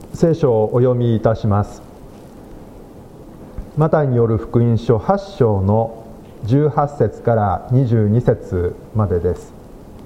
聖書をお読みいたします。マタイによる福音書8章の18節から22節までです。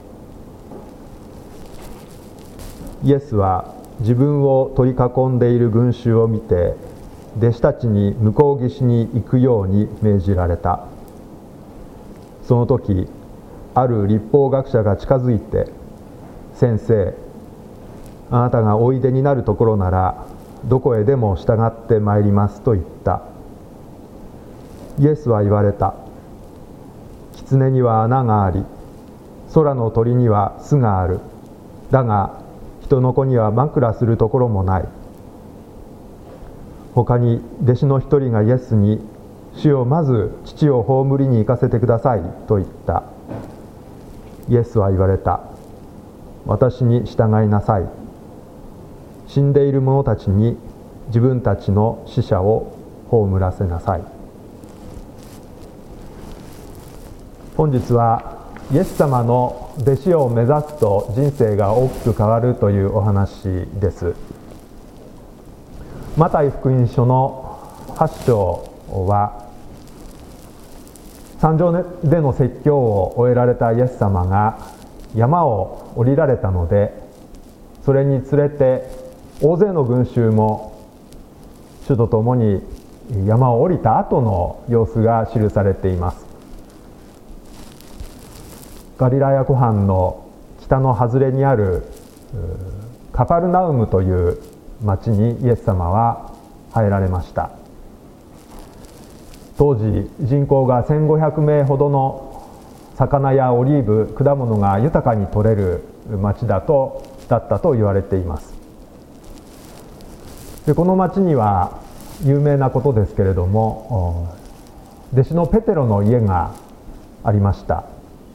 イエスは自分を取り囲んでいる群衆を見て、弟子たちに向こう岸に行くように命じられた。その時、ある律法学者が近づいて、先生、あなたがおいでになるところならどこへでも従ってまいりますと言った。イエスは言われた。狐には穴があり、空の鳥には巣がある。だが人の子には枕するところもない。他に弟子の一人がイエスに、主よ、まず父を葬りに行かせてくださいと言った。イエスは言われた。私に従いなさい。死んでいる者たちに自分たちの死者を葬らせなさい。本日はイエス様の弟子を目指すと人生が大きく変わるというお話です。マタイ福音書の8章は山上での説教を終えられたイエス様が山を降りられたので、それにつれて大勢の群衆も主と共に山を降りた後の様子が記されています。ガリラヤ湖畔の北の外れにあるカパルナウムという町にイエス様は入られました。当時人口が1500名ほどの魚やオリーブ、果物が豊かに取れる町だったと言われています。でこの町には有名なことですけれども、弟子のペテロの家がありました。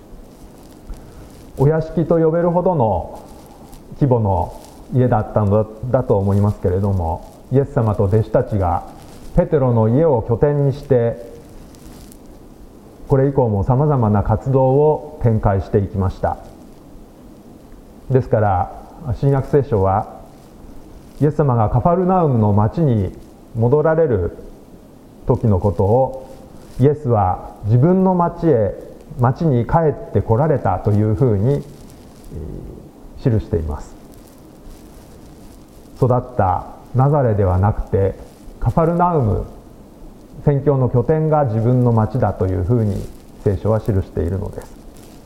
お屋敷と呼べるほどの規模の家だったのだと思いますけれども、イエス様と弟子たちがペテロの家を拠点にして、これ以降もさまざまな活動を展開していきました。ですから新約聖書はイエス様がカファルナウムの町に戻られる時のことを、イエスは自分の町に帰って来られたというふうに記しています。育ったナザレではなくてカファルナウム、宣教の拠点が自分の町だというふうに聖書は記しているのです。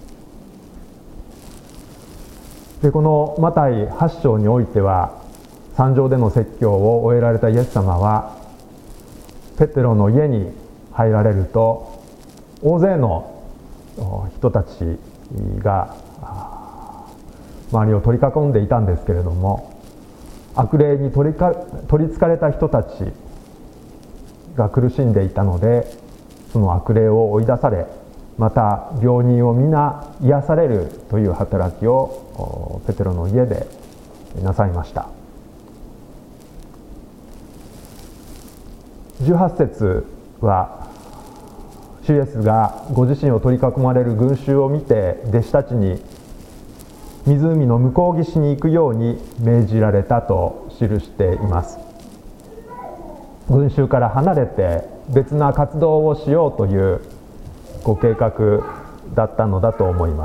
でこのマタイ8章においては、山上での説教を終えられたイエス様はペテロの家に入られると、大勢の人たちが周りを取り囲んでいたんですけれども、悪霊に取りつかれた人たちが苦しんでいたので、その悪霊を追い出され、また病人を皆癒されるという働きをペテロの家でなさいました。18節は、主イエスがご自身を取り囲まれる群衆を見て、弟子たちに湖の向こう岸に行くように命じられたと記しています。群衆から離れて別な活動をしようというご計画だったのだと思います。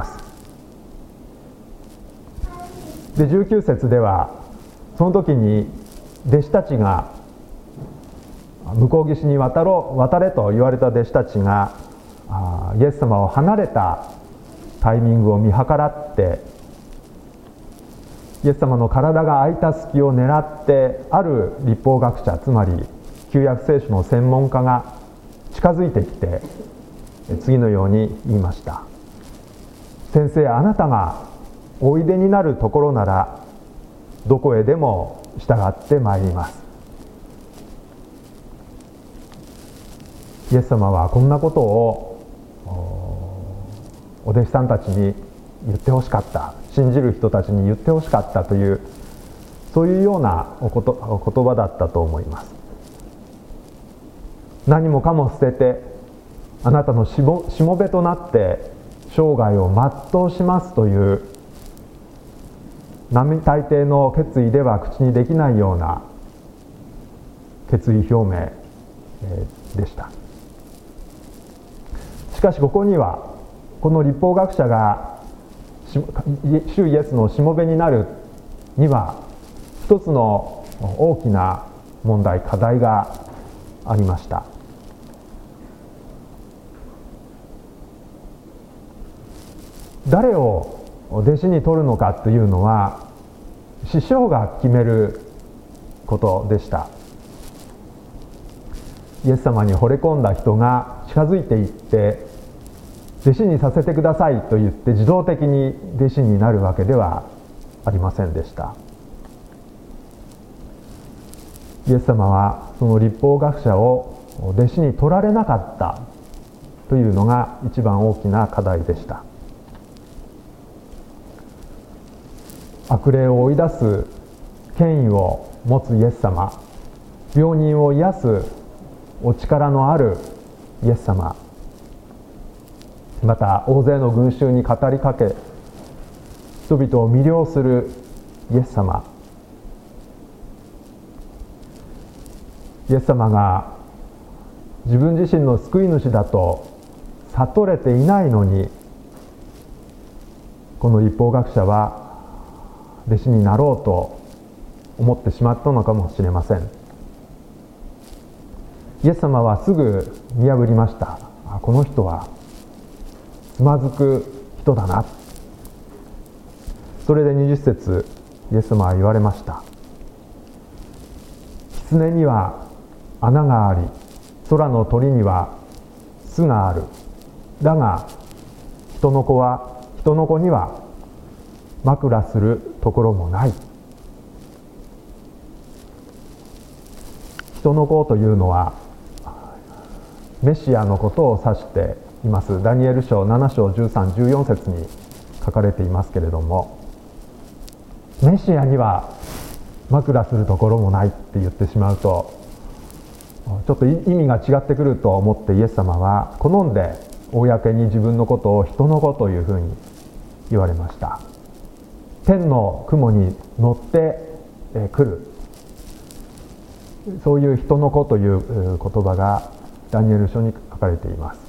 で19節では、その時に弟子たちが向こう岸に渡れと言われた弟子たちがイエス様を離れたタイミングを見計らって、イエス様の体が空いた隙を狙って、ある律法学者、つまり旧約聖書の専門家が近づいてきて、次のように言いました。先生、あなたがおいでになるところならどこへでも従ってまいります。イエス様はこんなことをお弟子さんたちに言ってほしかった、信じる人たちに言ってほしかったという、そういうようなお言葉だったと思います。何もかも捨てて、あなたのしもべとなって生涯を全うしますという並大抵の決意では口にできないような決意表明でした。しかしここにはこの律法学者が主イエスのしもべになるには一つの大きな問題課題がありました。誰を弟子に取るのかというのは師匠が決めることでした。イエス様に惚れ込んだ人が近づいていって弟子にさせてくださいと言って自動的に弟子になるわけではありませんでした。イエス様はその律法学者を弟子に取られなかったというのが一番大きな課題でした。悪霊を追い出す権威を持つイエス様、病人を癒すお力のあるイエス様、また大勢の群衆に語りかけ人々を魅了するイエス様、イエス様が自分自身の救い主だと悟れていないのに、この律法学者は弟子になろうと思ってしまったのかもしれません。イエス様はすぐ見破りました。この人はつまずく人だな。それで20節、イエス様は言われました。狐には穴があり、空の鳥には巣がある。だが人の子には枕するところもない。人の子というのはメシアのことを指しています。ダニエル書7章13、14節に書かれていますけれども、メシアには枕するところもないって言ってしまうとちょっと意味が違ってくると思って、イエス様は好んで公に自分のことを人の子というふうに言われました。天の雲に乗ってくる、そういう人の子という言葉がダニエル書に書かれています。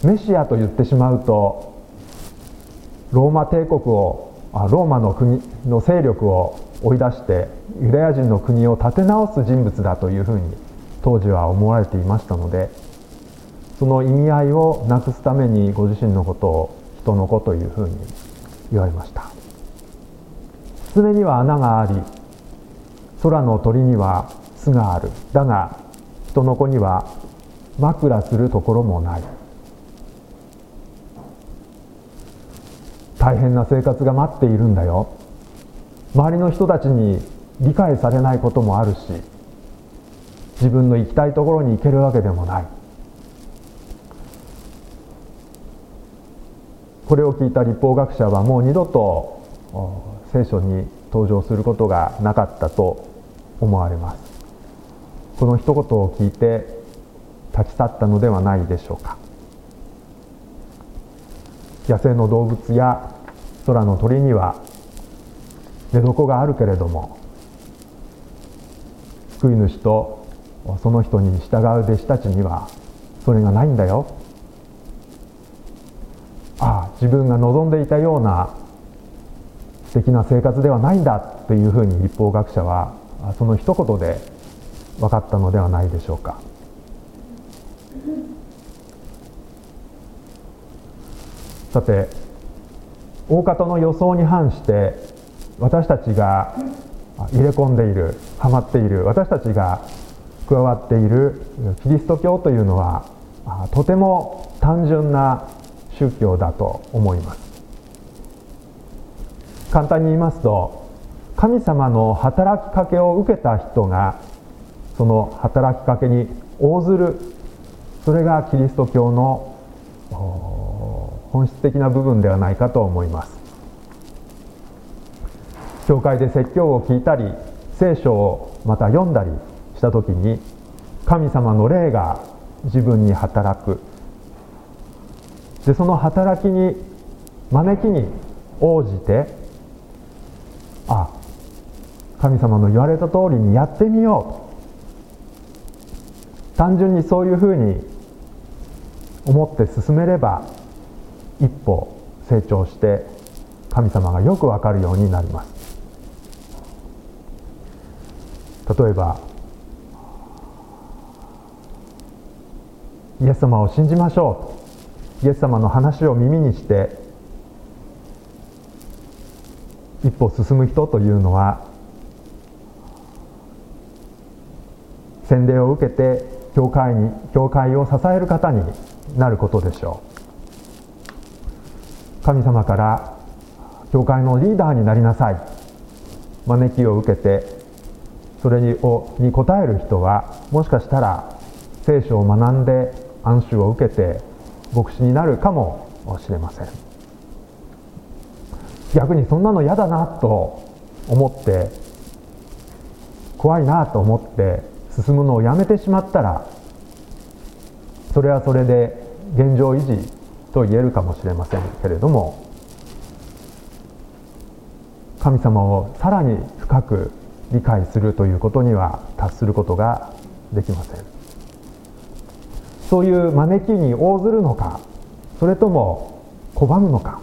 メシアと言ってしまうとローマの国の勢力を追い出してユダヤ人の国を立て直す人物だというふうに当時は思われていましたので、その意味合いをなくすためにご自身のことを人の子というふうに言われました。狐には穴があり、空の鳥には巣がある。だが人の子には枕するところもない。大変な生活が待っているんだよ。周りの人たちに理解されないこともあるし、自分の行きたいところに行けるわけでもない。これを聞いた律法学者はもう二度と聖書に登場することがなかったと思われます。この一言を聞いて立ち去ったのではないでしょうか。野生の動物や空の鳥には寝床があるけれども、救い主とその人に従う弟子たちにはそれがないんだよ。自分が望んでいたような素敵な生活ではないんだというふうに律法学者はその一言で分かったのではないでしょうか。さて、大方の予想に反して私たちが入れ込んでいる、はまっている、私たちが加わっているキリスト教というのはとても単純な宗教だと思います。簡単に言いますと、神様の働きかけを受けた人がその働きかけに応ずる、それがキリスト教の本質的な部分ではないかと思います。教会で説教を聞いたり聖書をまた読んだりしたときに、神様の霊が自分に働く。でその働きに招きに応じて神様の言われた通りにやってみようと、単純にそういうふうに思って進めれば一歩成長して神様がよくわかるようになります。例えば、イエス様を信じましょう、イエス様の話を耳にして一歩進む人というのは、洗礼を受けて教会を支える方になることでしょう。神様から教会のリーダーになりなさい、招きを受けてそれに応える人は、もしかしたら聖書を学んで安守を受けて牧師になるかもしれません。逆にそんなの嫌だなと思って、怖いなと思って進むのをやめてしまったら、それはそれで現状維持と言えるかもしれませんけれども、神様をさらに深く理解するということには達することができません。そういう招きに応ずるのか、それとも拒むのか、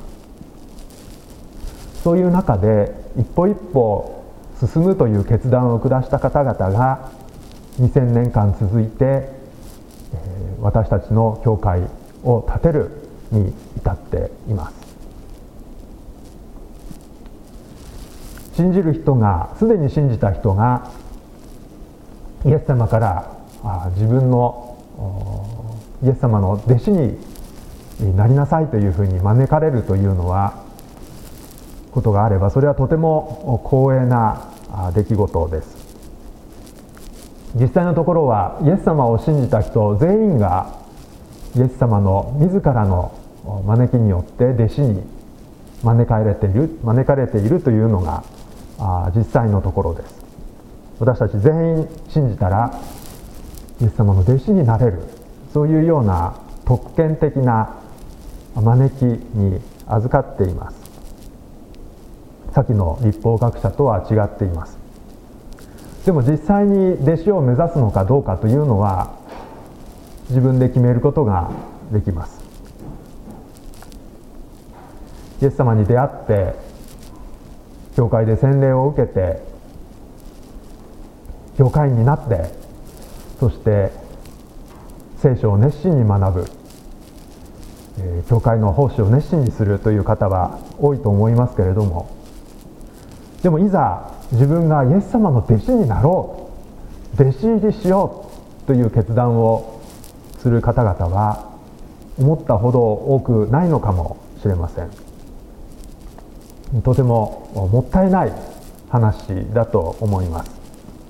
そういう中で一歩一歩進むという決断を下した方々が2000年間続いて、私たちの教会を建てるに至っています。信じる人が、すでに信じた人がイエス様から自分のイエス様の弟子になりなさいというふうに招かれるというのはことがあれば、それはとても光栄な出来事です。実際のところは、イエス様を信じた人全員がイエス様の自らの招きによって弟子に招かれているというのが実際のところです。私たち全員信じたらイエス様の弟子になれる、そういうような特権的な招きに預かっています。先の律法学者とは違っています。でも実際に弟子を目指すのかどうかというのは自分で決めることができます。イエス様に出会って教会で洗礼を受けて教会員になって、そして聖書を熱心に学ぶ、教会の奉仕を熱心にするという方は多いと思いますけれども、でもいざ自分がイエス様の弟子になろう、弟子入りしようという決断をする方々は思ったほど多くないのかもしれません。とてももったいない話だと思います。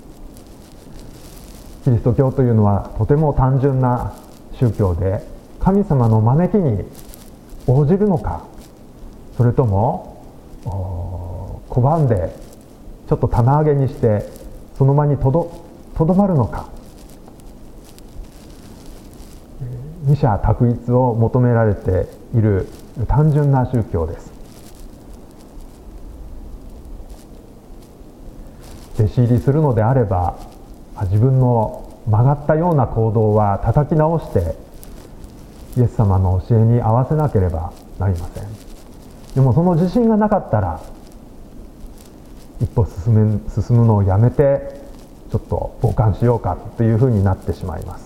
キリスト教というのはとても単純な宗教で、神様の招きに応じるのか、それとも拒んでちょっと棚上げにしてその場にとどまるのか、二者択一を求められている単純な宗教です。弟子入りするのであれば、自分の曲がったような行動は叩き直してイエス様の教えに合わせなければなりません。でもその自信がなかったら、一歩進むのをやめてちょっと傍観しようかというふうになってしまいます。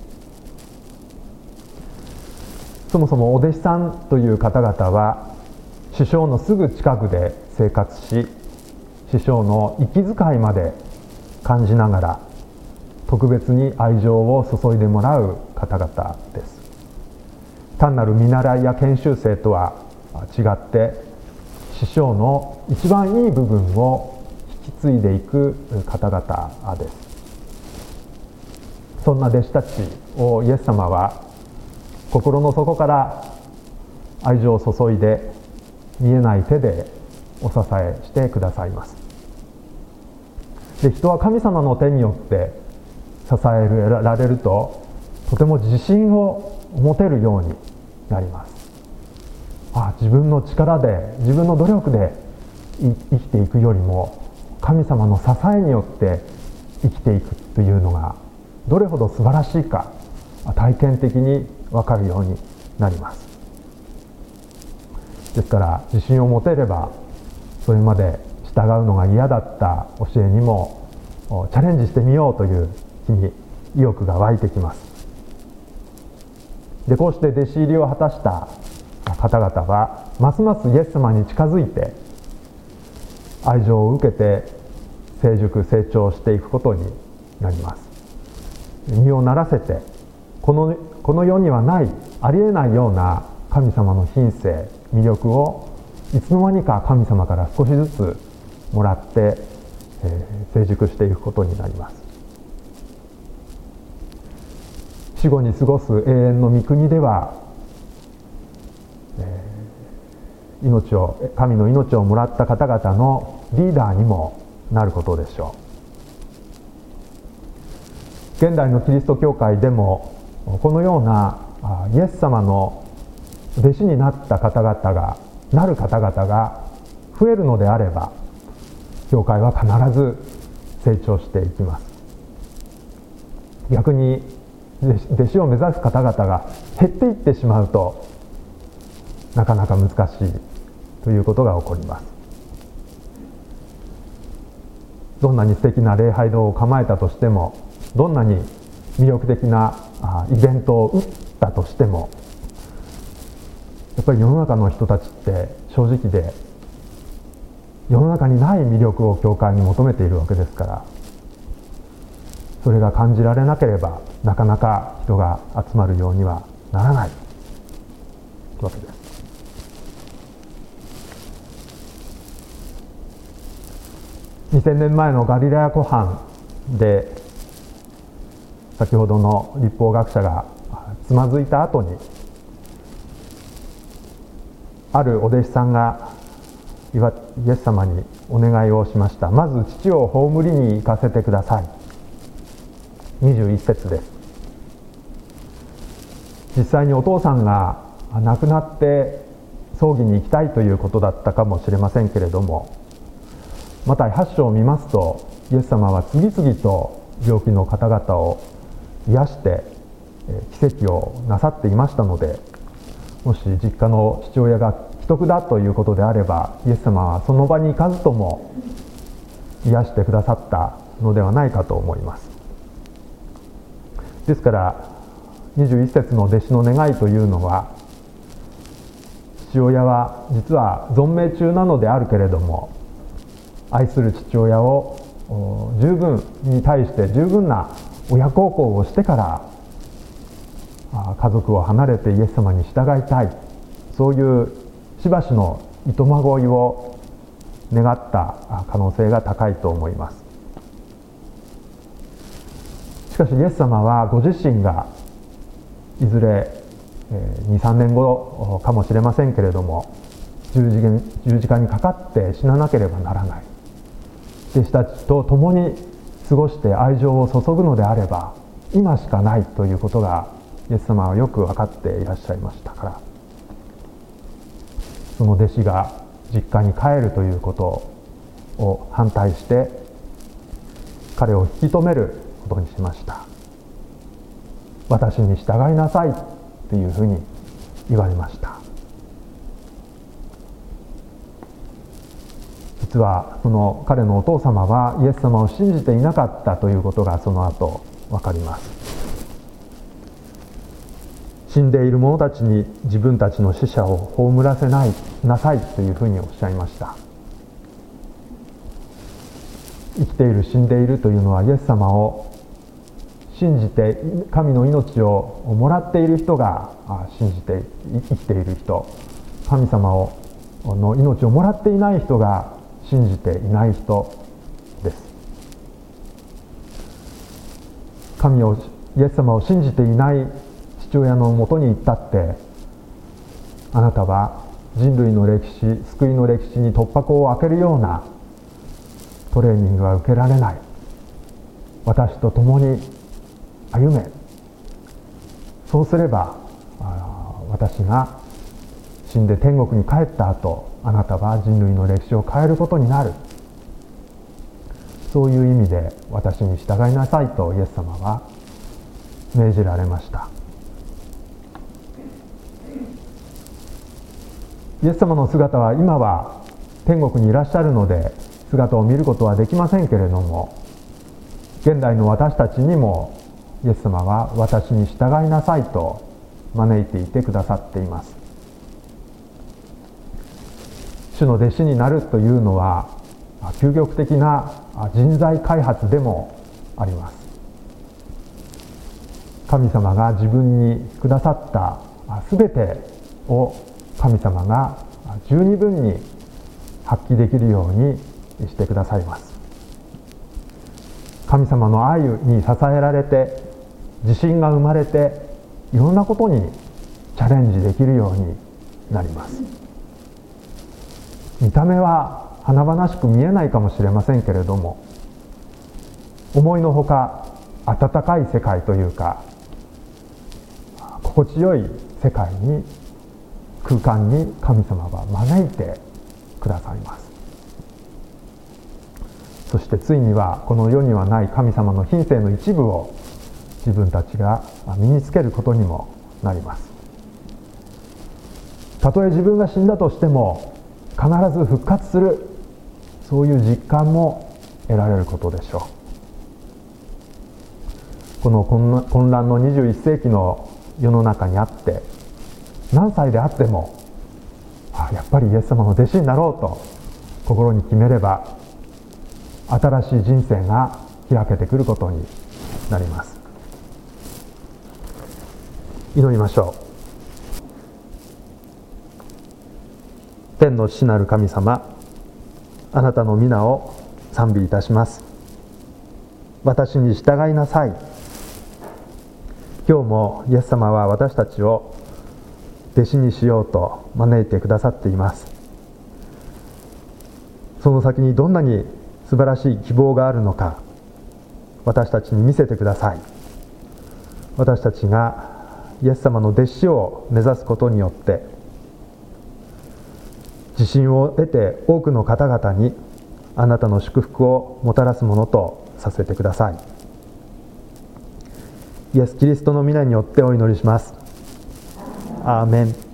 そもそもお弟子さんという方々は師匠のすぐ近くで生活し、師匠の息遣いまで感じながら特別に愛情を注いでもらう方々です。単なる見習いや研修生とは違って、師匠の一番いい部分を引き継いでいく方々です。そんな弟子たちをイエス様は心の底から愛情を注いで、見えない手でお支えしてくださいます。で、人は神様の手によって支えられると、とても自信を持てるようになります。自分の力で、自分の努力で生きていくよりも神様の支えによって生きていくというのがどれほど素晴らしいか体験的に分かるようになります。ですから自信を持てればそれまで従うのが嫌だった教えにもチャレンジしてみようという気に意欲が湧いてきます。でこうして弟子入りを果たした方々はますますイエス様に近づいて愛情を受けて成熟成長していくことになります。身をならせてこの世にはないありえないような神様の品性魅力をいつの間にか神様から少しずつもらって、成熟していくことになります。死後に過ごす永遠の御国では、神の命をもらった方々のリーダーにもなることでしょう。現代のキリスト教会でもこのようなイエス様の弟子になった方々がなる方々が増えるのであれば教会は必ず成長していきます。逆に弟子を目指す方々が減っていってしまうとなかなか難しいということが起こります。どんなに素敵な礼拝堂を構えたとしてもどんなに魅力的なイベントを打ったとしてもやっぱり世の中の人たちって正直で世の中にない魅力を教会に求めているわけですからそれが感じられなければなかなか人が集まるようにはならないわけです。2000年前のガリラヤ湖畔で先ほどの律法学者がつまずいた後にあるお弟子さんがイエス様にお願いをしました。まず父を葬りに行かせてください。21節です。実際にお父さんが亡くなって葬儀に行きたいということだったかもしれませんけれどもマタイ8章を見ますとイエス様は次々と病気の方々を癒して奇跡をなさっていましたのでもし実家の父親が危篤だということであればイエス様はその場に行かずとも癒してくださったのではないかと思います。ですから21節の弟子の願いというのは父親は実は存命中なのであるけれども愛する父親をに対して十分な親孝行をしてから家族を離れてイエス様に従いたいそういうしばしのいとまごいを願った可能性が高いと思います。しかしイエス様はご自身がいずれ 2,3 年後かもしれませんけれども十字架にかかって死ななければならない弟子たちと共に過ごして愛情を注ぐのであれば今しかないということがイエス様はよく分かっていらっしゃいましたからその弟子が実家に帰るということを反対して彼を引き止めることにしました。私に従いなさいというふうに言われました。実はその彼のお父様はイエス様を信じていなかったということがその後分かります。死んでいる者たちに自分たちの死者を葬らせなさいというふうにおっしゃいました。生きている死んでいるというのはイエス様を信じて神の命をもらっている人が信じて生きている人神様の命をもらっていない人が信じていない人です。イエス様を信じていない父親のもとに行ったってあなたは人類の歴史救いの歴史に突破口を開けるようなトレーニングは受けられない私と共に歩めそうすれば私が死んで天国に帰った後あなたは人類の歴史を変えることになる、そういう意味で私に従いなさいとイエス様は命じられました。イエス様の姿は今は天国にいらっしゃるので姿を見ることはできませんけれども、現代の私たちにもイエス様は私に従いなさいと招いていてくださっています。主の弟子になるというのは究極的な人材開発でもあります。神様が自分にくださったすべてを神様が十二分に発揮できるようにしてくださいます。神様の愛に支えられて自信が生まれていろんなことにチャレンジできるようになります。見た目は華々しく見えないかもしれませんけれども、思いのほか温かい世界というか心地よい世界に空間に神様は招いてくださいます。そしてついにはこの世にはない神様の品性の一部を自分たちが身につけることにもなります。たとえ自分が死んだとしても必ず復活する、そういう実感も得られることでしょう。この混乱の21世紀の世の中にあって何歳であってもやっぱりイエス様の弟子になろうと心に決めれば新しい人生が開けてくることになります。祈りましょう。天の父なる神様、あなたの皆を賛美いたします。私に従いなさい。今日もイエス様は私たちを弟子にしようと招いてくださっています。その先にどんなに素晴らしい希望があるのか、私たちに見せてください。私たちがイエス様の弟子を目指すことによって自信を得て多くの方々にあなたの祝福をもたらすものとさせてください。イエス・キリストの皆によってお祈りします。アーメン。